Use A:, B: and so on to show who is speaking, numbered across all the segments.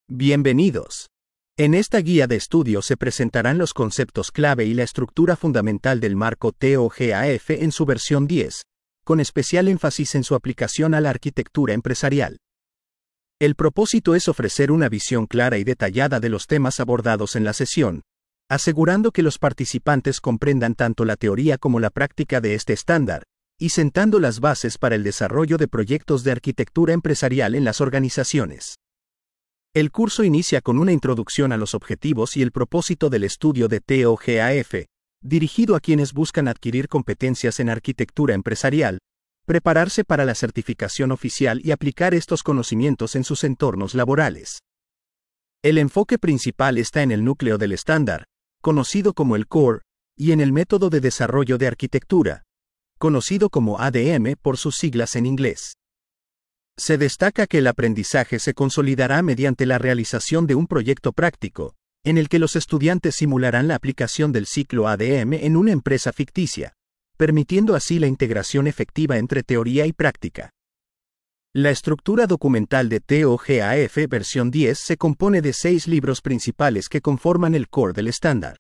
A: Bienvenidos. En esta guía de estudio se presentarán los conceptos clave y la estructura fundamental del marco TOGAF en su versión 10, con especial énfasis en su aplicación a la arquitectura empresarial. El propósito es ofrecer una visión clara y detallada de los temas abordados en la sesión, asegurando que los participantes comprendan tanto la teoría como la práctica de este estándar, y sentando las bases para el desarrollo de proyectos de arquitectura empresarial en las organizaciones. El curso inicia con una introducción a los objetivos y el propósito del estudio de TOGAF, dirigido a quienes buscan adquirir competencias en arquitectura empresarial, prepararse para la certificación oficial y aplicar estos conocimientos en sus entornos laborales. El enfoque principal está en el núcleo del estándar, conocido como el core, y en el método de desarrollo de arquitectura, conocido como ADM por sus siglas en inglés. Se destaca que el aprendizaje se consolidará mediante la realización de un proyecto práctico, en el que los estudiantes simularán la aplicación del ciclo ADM en una empresa ficticia, permitiendo así la integración efectiva entre teoría y práctica. La estructura documental de TOGAF versión 10 se compone de 6 libros principales que conforman el core del estándar.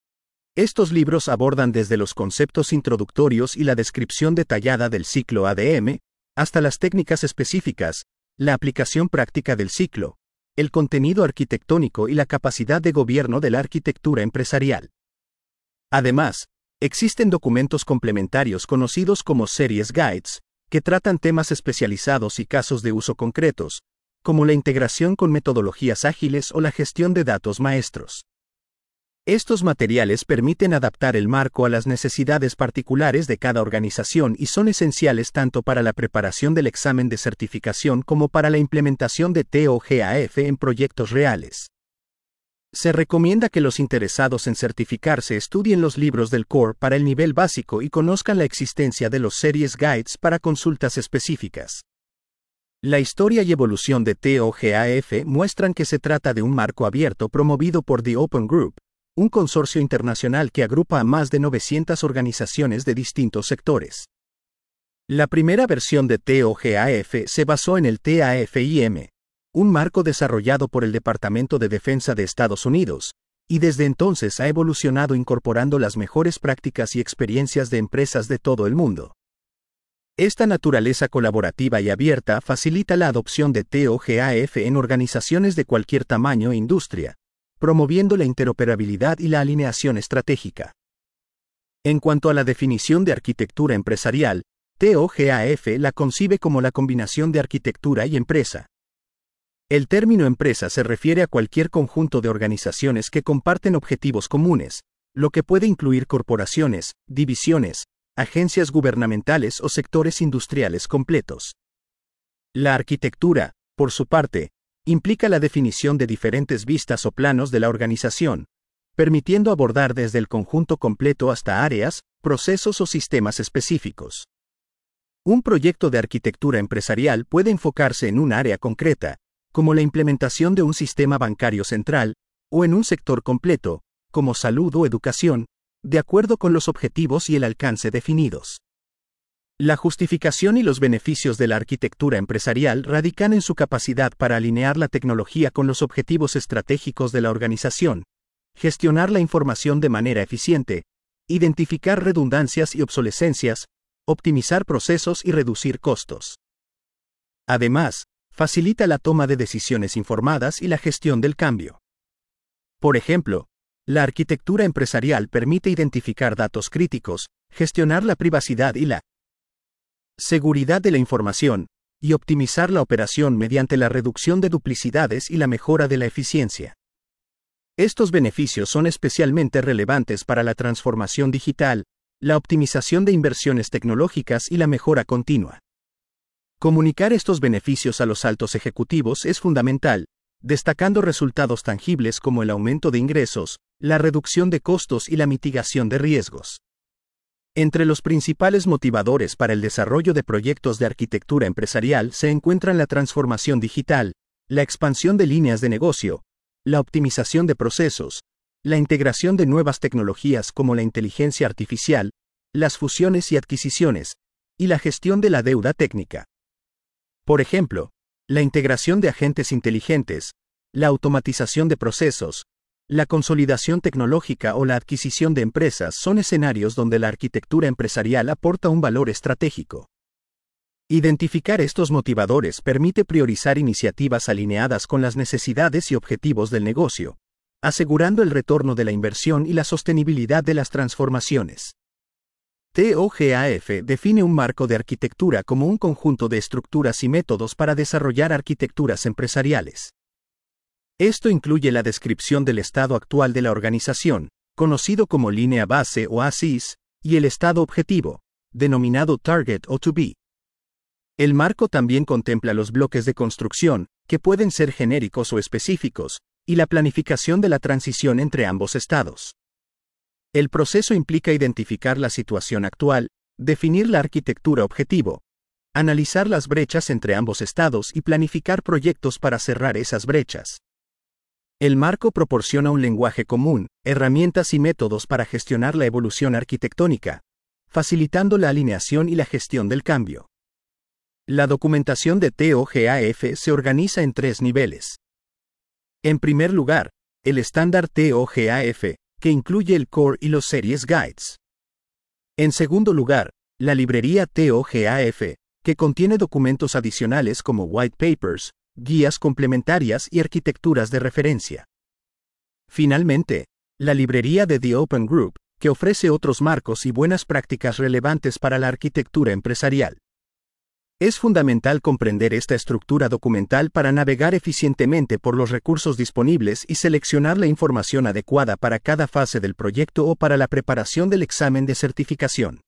A: Estos libros abordan desde los conceptos introductorios y la descripción detallada del ciclo ADM, hasta las técnicas específicas, la aplicación práctica del ciclo, el contenido arquitectónico y la capacidad de gobierno de la arquitectura empresarial. Además, existen documentos complementarios conocidos como Series Guides, que tratan temas especializados y casos de uso concretos, como la integración con metodologías ágiles o la gestión de datos maestros. Estos materiales permiten adaptar el marco a las necesidades particulares de cada organización y son esenciales tanto para la preparación del examen de certificación como para la implementación de TOGAF en proyectos reales. Se recomienda que los interesados en certificarse estudien los libros del core para el nivel básico y conozcan la existencia de los Series Guides para consultas específicas. La historia y evolución de TOGAF muestran que se trata de un marco abierto promovido por The Open Group, un consorcio internacional que agrupa a más de 900 organizaciones de distintos sectores. La primera versión de TOGAF se basó en el TAFIM, un marco desarrollado por el Departamento de Defensa de Estados Unidos, y desde entonces ha evolucionado incorporando las mejores prácticas y experiencias de empresas de todo el mundo. Esta naturaleza colaborativa y abierta facilita la adopción de TOGAF en organizaciones de cualquier tamaño e industria, promoviendo la interoperabilidad y la alineación estratégica. En cuanto a la definición de arquitectura empresarial, TOGAF la concibe como la combinación de arquitectura y empresa. El término empresa se refiere a cualquier conjunto de organizaciones que comparten objetivos comunes, lo que puede incluir corporaciones, divisiones, agencias gubernamentales o sectores industriales completos. La arquitectura, por su parte, implica la definición de diferentes vistas o planos de la organización, permitiendo abordar desde el conjunto completo hasta áreas, procesos o sistemas específicos. Un proyecto de arquitectura empresarial puede enfocarse en un área concreta, como la implementación de un sistema bancario central, o en un sector completo, como salud o educación, de acuerdo con los objetivos y el alcance definidos. La justificación y los beneficios de la arquitectura empresarial radican en su capacidad para alinear la tecnología con los objetivos estratégicos de la organización, gestionar la información de manera eficiente, identificar redundancias y obsolescencias, optimizar procesos y reducir costos. Además, facilita la toma de decisiones informadas y la gestión del cambio. Por ejemplo, la arquitectura empresarial permite identificar datos críticos, gestionar la privacidad y la seguridad de la información, y optimizar la operación mediante la reducción de duplicidades y la mejora de la eficiencia. Estos beneficios son especialmente relevantes para la transformación digital, la optimización de inversiones tecnológicas y la mejora continua. Comunicar estos beneficios a los altos ejecutivos es fundamental, destacando resultados tangibles como el aumento de ingresos, la reducción de costos y la mitigación de riesgos. Entre los principales motivadores para el desarrollo de proyectos de arquitectura empresarial se encuentran la transformación digital, la expansión de líneas de negocio, la optimización de procesos, la integración de nuevas tecnologías como la inteligencia artificial, las fusiones y adquisiciones, y la gestión de la deuda técnica. Por ejemplo, la integración de agentes inteligentes, la automatización de procesos, la consolidación tecnológica o la adquisición de empresas son escenarios donde la arquitectura empresarial aporta un valor estratégico. Identificar estos motivadores permite priorizar iniciativas alineadas con las necesidades y objetivos del negocio, asegurando el retorno de la inversión y la sostenibilidad de las transformaciones. TOGAF define un marco de arquitectura como un conjunto de estructuras y métodos para desarrollar arquitecturas empresariales. Esto incluye la descripción del estado actual de la organización, conocido como línea base o ASIS, y el estado objetivo, denominado Target o To Be. El marco también contempla los bloques de construcción, que pueden ser genéricos o específicos, y la planificación de la transición entre ambos estados. El proceso implica identificar la situación actual, definir la arquitectura objetivo, analizar las brechas entre ambos estados y planificar proyectos para cerrar esas brechas. El marco proporciona un lenguaje común, herramientas y métodos para gestionar la evolución arquitectónica, facilitando la alineación y la gestión del cambio. La documentación de TOGAF se organiza en 3 niveles. En primer lugar, el estándar TOGAF, que incluye el core y los series guides. En segundo lugar, la librería TOGAF, que contiene documentos adicionales como white papers, guías complementarias y arquitecturas de referencia. Finalmente, la librería de The Open Group, que ofrece otros marcos y buenas prácticas relevantes para la arquitectura empresarial. Es fundamental comprender esta estructura documental para navegar eficientemente por los recursos disponibles y seleccionar la información adecuada para cada fase del proyecto o para la preparación del examen de certificación.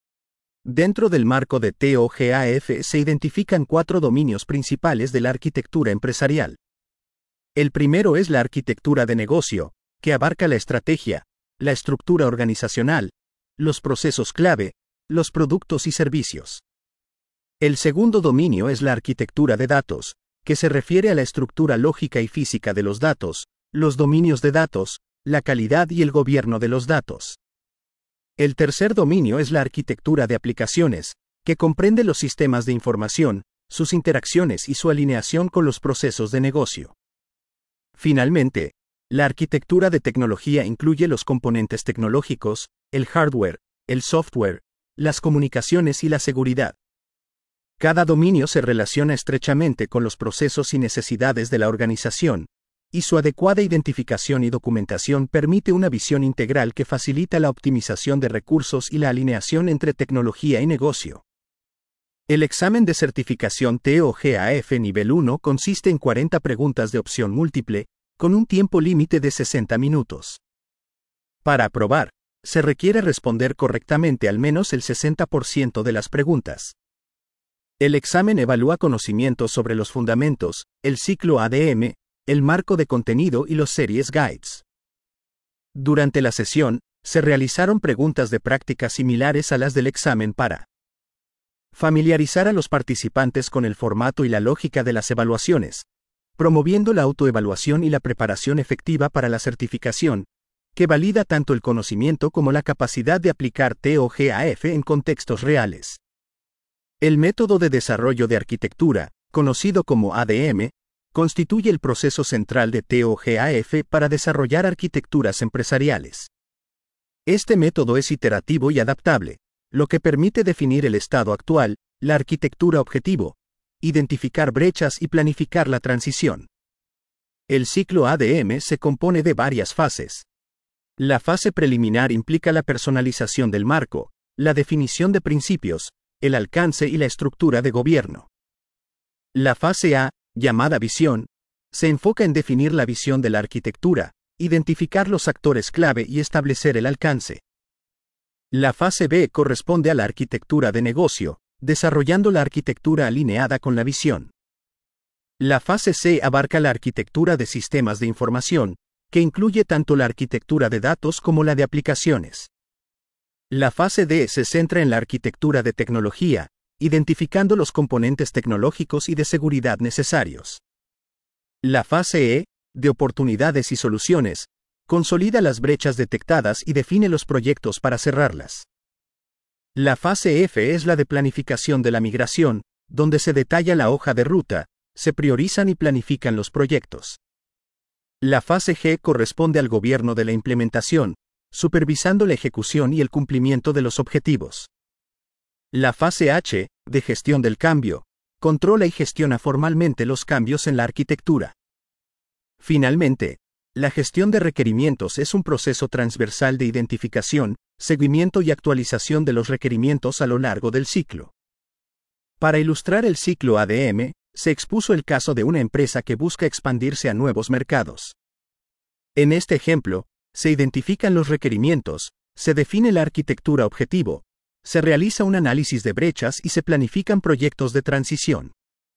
A: Dentro del marco de TOGAF se identifican 4 dominios principales de la arquitectura empresarial. El primero es la arquitectura de negocio, que abarca la estrategia, la estructura organizacional, los procesos clave, los productos y servicios. El segundo dominio es la arquitectura de datos, que se refiere a la estructura lógica y física de los datos, los dominios de datos, la calidad y el gobierno de los datos. El tercer dominio es la arquitectura de aplicaciones, que comprende los sistemas de información, sus interacciones y su alineación con los procesos de negocio. Finalmente, la arquitectura de tecnología incluye los componentes tecnológicos, el hardware, el software, las comunicaciones y la seguridad. Cada dominio se relaciona estrechamente con los procesos y necesidades de la organización, y su adecuada identificación y documentación permite una visión integral que facilita la optimización de recursos y la alineación entre tecnología y negocio. El examen de certificación TOGAF Nivel 1 consiste en 40 preguntas de opción múltiple, con un tiempo límite de 60 minutos. Para aprobar, se requiere responder correctamente al menos el 60% de las preguntas. El examen evalúa conocimientos sobre los fundamentos, el ciclo ADM, el marco de contenido y los series guides. Durante la sesión, se realizaron preguntas de práctica similares a las del examen para familiarizar a los participantes con el formato y la lógica de las evaluaciones, promoviendo la autoevaluación y la preparación efectiva para la certificación, que valida tanto el conocimiento como la capacidad de aplicar TOGAF en contextos reales. El método de desarrollo de arquitectura, conocido como ADM, constituye el proceso central de TOGAF para desarrollar arquitecturas empresariales. Este método es iterativo y adaptable, lo que permite definir el estado actual, la arquitectura objetivo, identificar brechas y planificar la transición. El ciclo ADM se compone de varias fases. La fase preliminar implica la personalización del marco, la definición de principios, el alcance y la estructura de gobierno. La fase A, llamada visión, se enfoca en definir la visión de la arquitectura, identificar los actores clave y establecer el alcance. La fase B corresponde a la arquitectura de negocio, desarrollando la arquitectura alineada con la visión. La fase C abarca la arquitectura de sistemas de información, que incluye tanto la arquitectura de datos como la de aplicaciones. La fase D se centra en la arquitectura de tecnología, identificando los componentes tecnológicos y de seguridad necesarios. La fase E, de oportunidades y soluciones, consolida las brechas detectadas y define los proyectos para cerrarlas. La fase F es la de planificación de la migración, donde se detalla la hoja de ruta, se priorizan y planifican los proyectos. La fase G corresponde al gobierno de la implementación, supervisando la ejecución y el cumplimiento de los objetivos. La fase H, de gestión del cambio, controla y gestiona formalmente los cambios en la arquitectura. Finalmente, la gestión de requerimientos es un proceso transversal de identificación, seguimiento y actualización de los requerimientos a lo largo del ciclo. Para ilustrar el ciclo ADM, se expuso el caso de una empresa que busca expandirse a nuevos mercados. En este ejemplo, se identifican los requerimientos, se define la arquitectura objetivo, se realiza un análisis de brechas y se planifican proyectos de transición.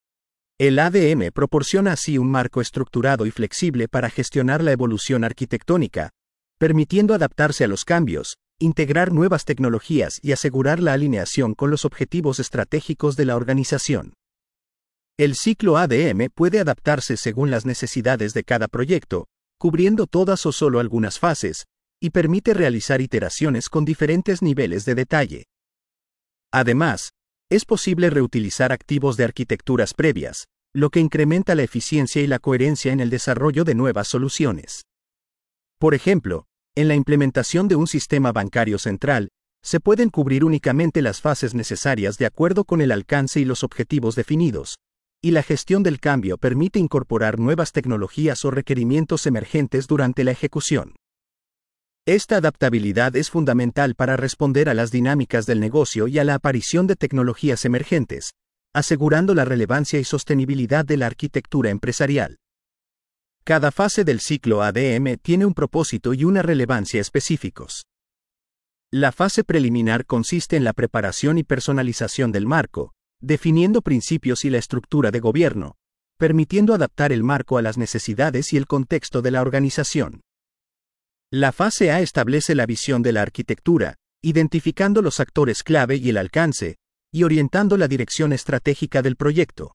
A: El ADM proporciona así un marco estructurado y flexible para gestionar la evolución arquitectónica, permitiendo adaptarse a los cambios, integrar nuevas tecnologías y asegurar la alineación con los objetivos estratégicos de la organización. El ciclo ADM puede adaptarse según las necesidades de cada proyecto, cubriendo todas o solo algunas fases, y permite realizar iteraciones con diferentes niveles de detalle. Además, es posible reutilizar activos de arquitecturas previas, lo que incrementa la eficiencia y la coherencia en el desarrollo de nuevas soluciones. Por ejemplo, en la implementación de un sistema bancario central, se pueden cubrir únicamente las fases necesarias de acuerdo con el alcance y los objetivos definidos, y la gestión del cambio permite incorporar nuevas tecnologías o requerimientos emergentes durante la ejecución. Esta adaptabilidad es fundamental para responder a las dinámicas del negocio y a la aparición de tecnologías emergentes, asegurando la relevancia y sostenibilidad de la arquitectura empresarial. Cada fase del ciclo ADM tiene un propósito y una relevancia específicos. La fase preliminar consiste en la preparación y personalización del marco, definiendo principios y la estructura de gobierno, permitiendo adaptar el marco a las necesidades y el contexto de la organización. La fase A establece la visión de la arquitectura, identificando los actores clave y el alcance, y orientando la dirección estratégica del proyecto.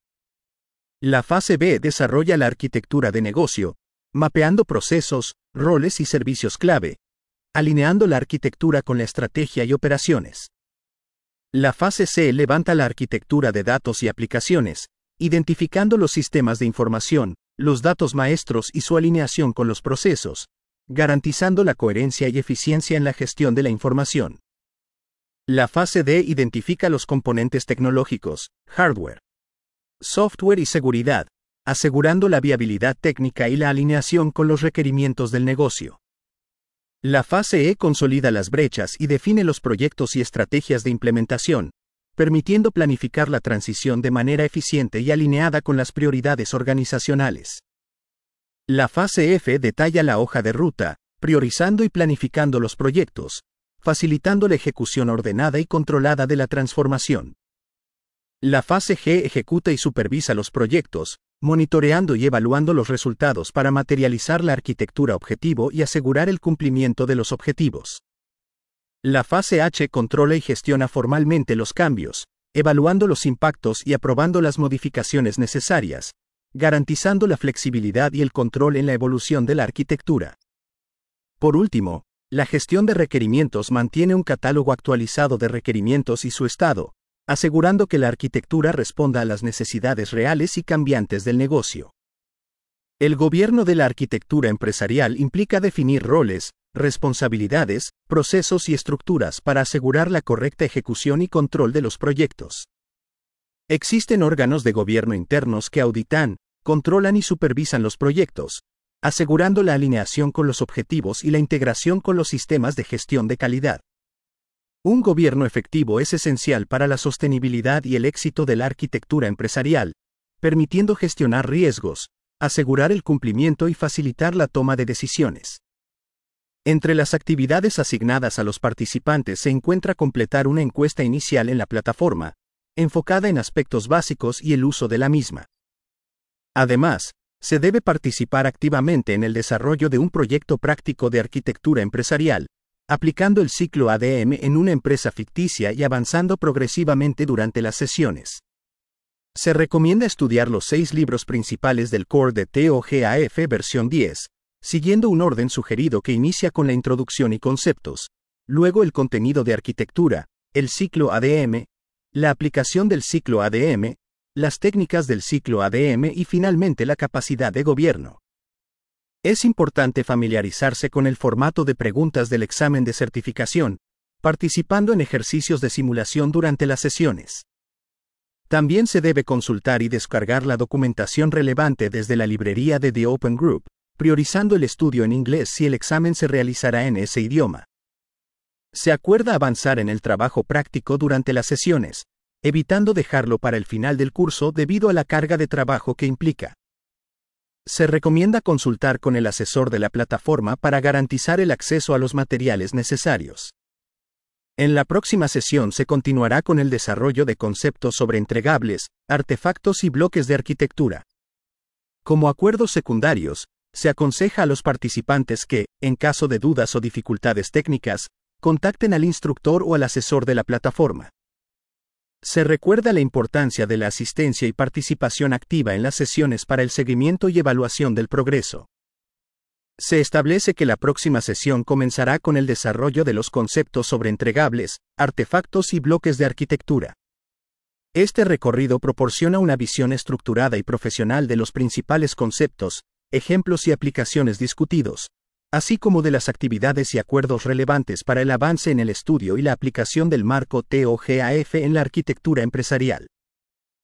A: La fase B desarrolla la arquitectura de negocio, mapeando procesos, roles y servicios clave, alineando la arquitectura con la estrategia y operaciones. La fase C levanta la arquitectura de datos y aplicaciones, identificando los sistemas de información, los datos maestros y su alineación con los procesos, garantizando la coherencia y eficiencia en la gestión de la información. La fase D identifica los componentes tecnológicos, hardware, software y seguridad, asegurando la viabilidad técnica y la alineación con los requerimientos del negocio. La fase E consolida las brechas y define los proyectos y estrategias de implementación, permitiendo planificar la transición de manera eficiente y alineada con las prioridades organizacionales. La fase F detalla la hoja de ruta, priorizando y planificando los proyectos, facilitando la ejecución ordenada y controlada de la transformación. La fase G ejecuta y supervisa los proyectos, monitoreando y evaluando los resultados para materializar la arquitectura objetivo y asegurar el cumplimiento de los objetivos. La fase H controla y gestiona formalmente los cambios, evaluando los impactos y aprobando las modificaciones necesarias, garantizando la flexibilidad y el control en la evolución de la arquitectura. Por último, la gestión de requerimientos mantiene un catálogo actualizado de requerimientos y su estado, asegurando que la arquitectura responda a las necesidades reales y cambiantes del negocio. El gobierno de la arquitectura empresarial implica definir roles, responsabilidades, procesos y estructuras para asegurar la correcta ejecución y control de los proyectos. Existen órganos de gobierno internos que auditan, controlan y supervisan los proyectos, asegurando la alineación con los objetivos y la integración con los sistemas de gestión de calidad. Un gobierno efectivo es esencial para la sostenibilidad y el éxito de la arquitectura empresarial, permitiendo gestionar riesgos, asegurar el cumplimiento y facilitar la toma de decisiones. Entre las actividades asignadas a los participantes se encuentra completar una encuesta inicial en la plataforma, enfocada en aspectos básicos y el uso de la misma. Además, se debe participar activamente en el desarrollo de un proyecto práctico de arquitectura empresarial, aplicando el ciclo ADM en una empresa ficticia y avanzando progresivamente durante las sesiones. Se recomienda estudiar los 6 libros principales del core de TOGAF versión 10, siguiendo un orden sugerido que inicia con la introducción y conceptos, luego el contenido de arquitectura, el ciclo ADM, la aplicación del ciclo ADM, las técnicas del ciclo ADM y finalmente la capacidad de gobierno. Es importante familiarizarse con el formato de preguntas del examen de certificación, participando en ejercicios de simulación durante las sesiones. También se debe consultar y descargar la documentación relevante desde la librería de The Open Group, priorizando el estudio en inglés si el examen se realizará en ese idioma. Se acuerda avanzar en el trabajo práctico durante las sesiones, evitando dejarlo para el final del curso debido a la carga de trabajo que implica. Se recomienda consultar con el asesor de la plataforma para garantizar el acceso a los materiales necesarios. En la próxima sesión se continuará con el desarrollo de conceptos sobre entregables, artefactos y bloques de arquitectura. Como acuerdos secundarios, se aconseja a los participantes que, en caso de dudas o dificultades técnicas, contacten al instructor o al asesor de la plataforma. Se recuerda la importancia de la asistencia y participación activa en las sesiones para el seguimiento y evaluación del progreso. Se establece que la próxima sesión comenzará con el desarrollo de los conceptos sobre entregables, artefactos y bloques de arquitectura. Este recorrido proporciona una visión estructurada y profesional de los principales conceptos, ejemplos y aplicaciones discutidos, así como de las actividades y acuerdos relevantes para el avance en el estudio y la aplicación del marco TOGAF en la arquitectura empresarial.